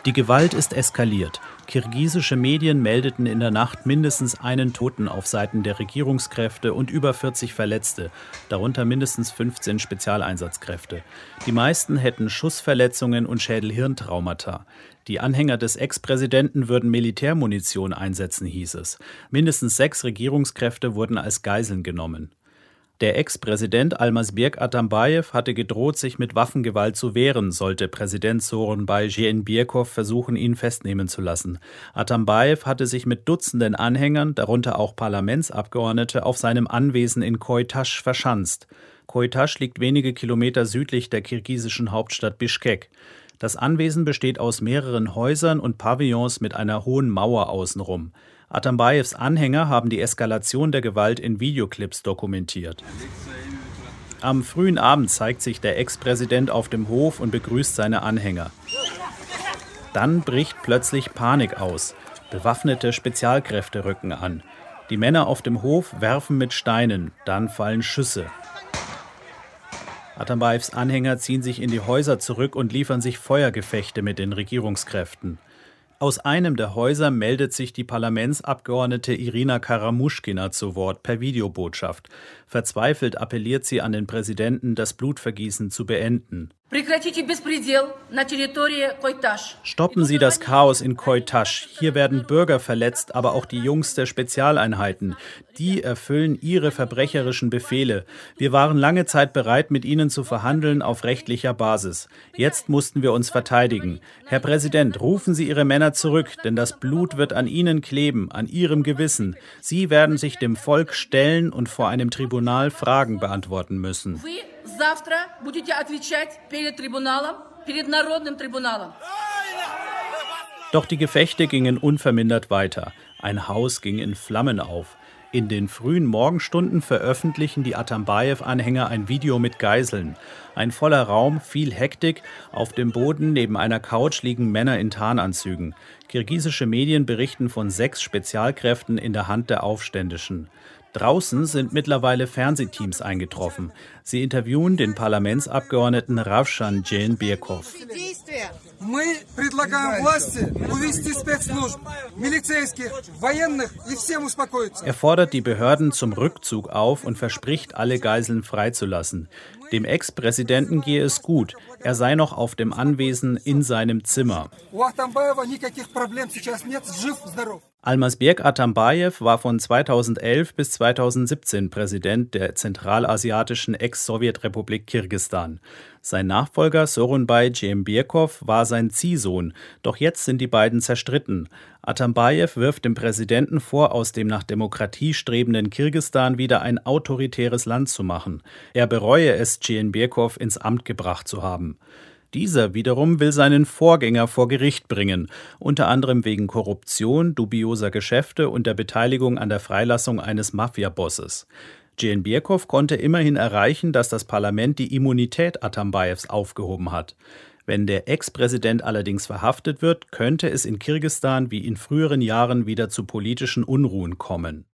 Die Gewalt ist eskaliert. Kirgisische Medien meldeten in der Nacht mindestens einen Toten auf Seiten der Regierungskräfte und über 40 Verletzte, darunter mindestens 15 Spezialeinsatzkräfte. Die meisten hätten Schussverletzungen und Schädel-Hirntraumata. Die Anhänger des Ex-Präsidenten würden Militärmunition einsetzen, hieß es. Mindestens 6 Regierungskräfte wurden als Geiseln genommen. Der Ex-Präsident Almazbek Atambayev hatte gedroht, sich mit Waffengewalt zu wehren, sollte Präsident Sooronbay Jeenbekov versuchen, ihn festnehmen zu lassen. Atambayev hatte sich mit Dutzenden Anhängern, darunter auch Parlamentsabgeordnete, auf seinem Anwesen in Koytasch verschanzt. Koytasch liegt wenige Kilometer südlich der kirgisischen Hauptstadt Bischkek. Das Anwesen besteht aus mehreren Häusern und Pavillons mit einer hohen Mauer außenrum. Atambayevs Anhänger haben die Eskalation der Gewalt in Videoclips dokumentiert. Am frühen Abend zeigt sich der Ex-Präsident auf dem Hof und begrüßt seine Anhänger. Dann bricht plötzlich Panik aus. Bewaffnete Spezialkräfte rücken an. Die Männer auf dem Hof werfen mit Steinen, dann fallen Schüsse. Atambayevs Anhänger ziehen sich in die Häuser zurück und liefern sich Feuergefechte mit den Regierungskräften. Aus einem der Häuser meldet sich die Parlamentsabgeordnete Irina Karamushkina zu Wort per Videobotschaft. Verzweifelt appelliert sie an den Präsidenten, das Blutvergießen zu beenden. Stoppen Sie das Chaos in Koytasch. Hier werden Bürger verletzt, aber auch die Jungs der Spezialeinheiten. Die erfüllen ihre verbrecherischen Befehle. Wir waren lange Zeit bereit, mit ihnen zu verhandeln auf rechtlicher Basis. Jetzt mussten wir uns verteidigen. Herr Präsident, rufen Sie Ihre Männer zurück, denn das Blut wird an Ihnen kleben, an Ihrem Gewissen. Sie werden sich dem Volk stellen und vor einem Tribunal Fragen beantworten müssen. Doch die Gefechte gingen unvermindert weiter. Ein Haus ging in Flammen auf. In den frühen Morgenstunden veröffentlichen die Atambayev-Anhänger ein Video mit Geiseln. Ein voller Raum, viel Hektik. Auf dem Boden neben einer Couch liegen Männer in Tarnanzügen. Kirgisische Medien berichten von 6 Spezialkräften in der Hand der Aufständischen. Draußen sind mittlerweile Fernsehteams eingetroffen. Sie interviewen den Parlamentsabgeordneten Ravshan Jeenbekov. Er fordert die Behörden zum Rückzug auf und verspricht, alle Geiseln freizulassen. Dem Ex-Präsidenten gehe es gut. Er sei noch auf dem Anwesen in seinem Zimmer. Almazbek Atambayev war von 2011 bis 2017 Präsident der zentralasiatischen Ex-Sowjetrepublik Kirgisistan. Sein Nachfolger Sooronbay Jeenbekov war sein Ziehsohn, doch jetzt sind die beiden zerstritten. Atambayev wirft dem Präsidenten vor, aus dem nach Demokratie strebenden Kirgisistan wieder ein autoritäres Land zu machen. Er bereue es, Jeenbekov ins Amt gebracht zu haben. Dieser wiederum will seinen Vorgänger vor Gericht bringen, unter anderem wegen Korruption, dubioser Geschäfte und der Beteiligung an der Freilassung eines Mafia-Bosses. Jeenbekov konnte immerhin erreichen, dass das Parlament die Immunität Atambayevs aufgehoben hat. Wenn der Ex-Präsident allerdings verhaftet wird, könnte es in Kirgisistan wie in früheren Jahren wieder zu politischen Unruhen kommen.